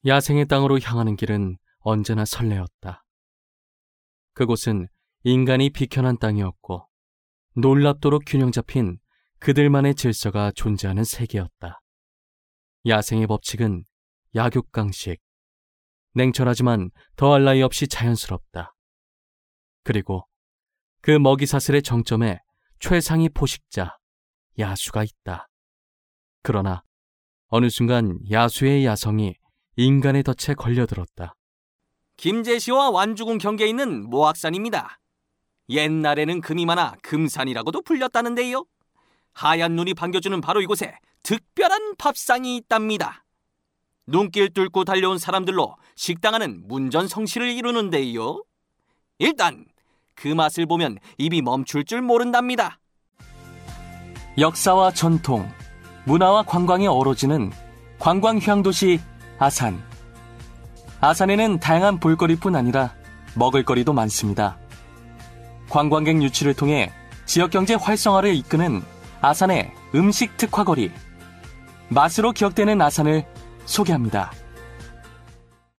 야생의 땅으로 향하는 길은 언제나 설레었다. 그곳은 인간이 비켜난 땅이었고 놀랍도록 균형 잡힌 그들만의 질서가 존재하는 세계였다. 야생의 법칙은 약육강식, 냉철하지만 더할 나위 없이 자연스럽다. 그리고 그 먹이사슬의 정점에 최상위 포식자, 야수가 있다. 그러나 어느 순간 야수의 야성이 인간의 덫에 걸려들었다. 김제시와 완주군 경계에 있는 모악산입니다. 옛날에는 금이 많아 금산이라고도 불렸다는데요. 하얀 눈이 반겨주는 바로 이곳에 특별한 밥상이 있답니다. 눈길 뚫고 달려온 사람들로 식당하는 문전성시를 이루는데요. 일단 그 맛을 보면 입이 멈출 줄 모른답니다. 역사와 전통, 문화와 관광이 어우러지는 관광휴양도시 아산. 아산에는 다양한 볼거리뿐 아니라 먹을거리도 많습니다. 관광객 유치를 통해 지역경제 활성화를 이끄는 아산의 음식 특화거리, 맛으로 기억되는 아산을 소개합니다.